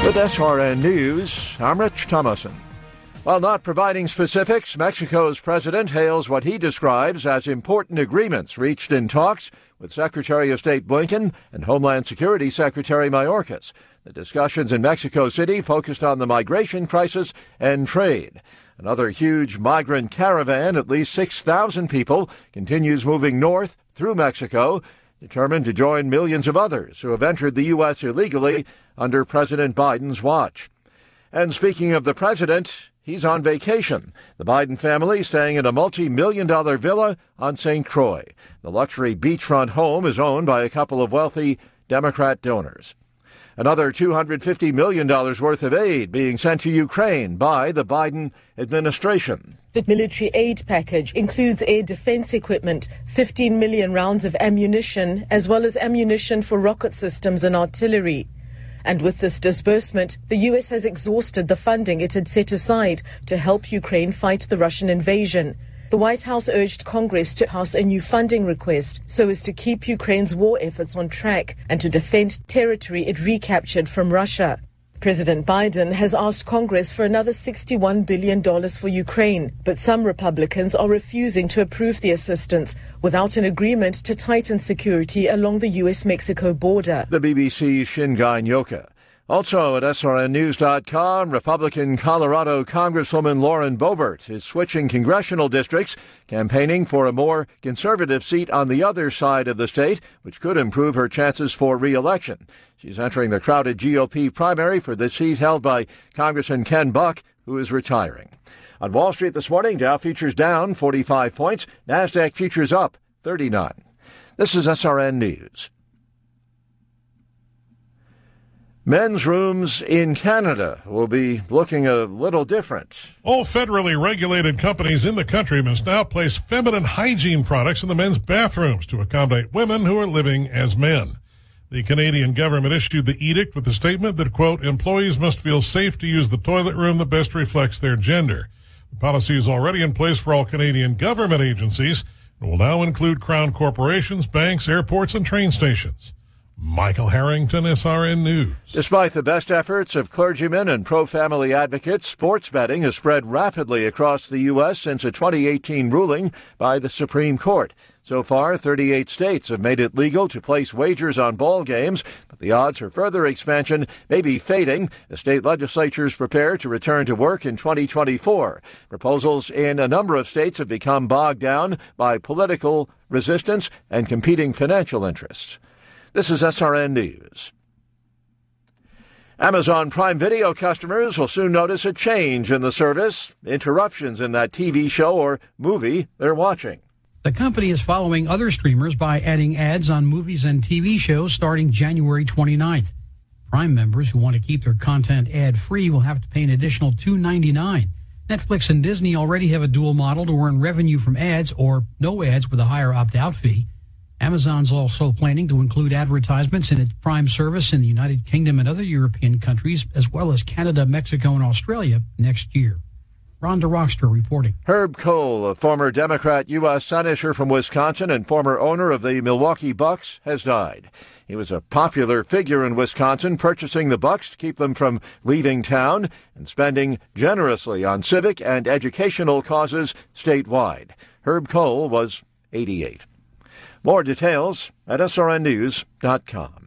With SRN News, I'm Rich Thomason. While not providing specifics, Mexico's president hails what he describes as important agreements reached in talks with Secretary of State Blinken and Homeland Security Secretary Mayorkas. The discussions in Mexico City focused on the migration crisis and trade. Another huge migrant caravan, at least 6,000 people, continues moving north through Mexico, determined to join millions of others who have entered the U.S. illegally under President Biden's watch. And speaking of the president, he's on vacation. The Biden family staying in a multi-million-dollar villa on St. Croix. The luxury beachfront home is owned by a couple of wealthy Democrat donors. Another $250 million worth of aid being sent to Ukraine by the Biden administration. The military aid package includes air defense equipment, 15 million rounds of ammunition, as well as ammunition for rocket systems and artillery. And with this disbursement, the U.S. has exhausted the funding it had set aside to help Ukraine fight the Russian invasion. The White House urged Congress to pass a new funding request so as to keep Ukraine's war efforts on track and to defend territory it recaptured from Russia. President Biden has asked Congress for another $61 billion for Ukraine, but some Republicans are refusing to approve the assistance without an agreement to tighten security along the U.S.-Mexico border. The BBC's Shingai Nyoka. Also at SRNnews.com, Republican Colorado Congresswoman Lauren Boebert is switching congressional districts, campaigning for a more conservative seat on the other side of the state, which could improve her chances for re-election. She's entering the crowded GOP primary for the seat held by Congressman Ken Buck, who is retiring. On Wall Street this morning, Dow futures down 45 points, NASDAQ futures up 39. This is SRN News. Men's rooms in Canada will be looking a little different. All federally regulated companies in the country must now place feminine hygiene products in the men's bathrooms to accommodate women who are living as men. The Canadian government issued the edict with the statement that, quote, employees must feel safe to use the toilet room that best reflects their gender. The policy is already in place for all Canadian government agencies and will now include Crown corporations, banks, airports, and train stations. Michael Harrington, SRN News. Despite the best efforts of clergymen and pro-family advocates, sports betting has spread rapidly across the U.S. since a 2018 ruling by the Supreme Court. So far, 38 states have made it legal to place wagers on ball games, but the odds for further expansion may be fading as state legislatures prepare to return to work in 2024. Proposals in a number of states have become bogged down by political resistance and competing financial interests. This is SRN News. Amazon Prime Video customers will soon notice a change in the service, interruptions in that TV show or movie they're watching. The company is following other streamers by adding ads on movies and TV shows starting January 29th. Prime members who want to keep their content ad-free will have to pay an additional $2.99. Netflix and Disney already have a dual model to earn revenue from ads or no ads with a higher opt-out fee. Amazon's also planning to include advertisements in its Prime service in the United Kingdom and other European countries, as well as Canada, Mexico, and Australia next year. Rhonda Rockster reporting. Herb Kohl, a former Democrat U.S. Senator from Wisconsin and former owner of the Milwaukee Bucks, has died. He was a popular figure in Wisconsin, purchasing the Bucks to keep them from leaving town and spending generously on civic and educational causes statewide. Herb Kohl was 88. More details at srnnews.com.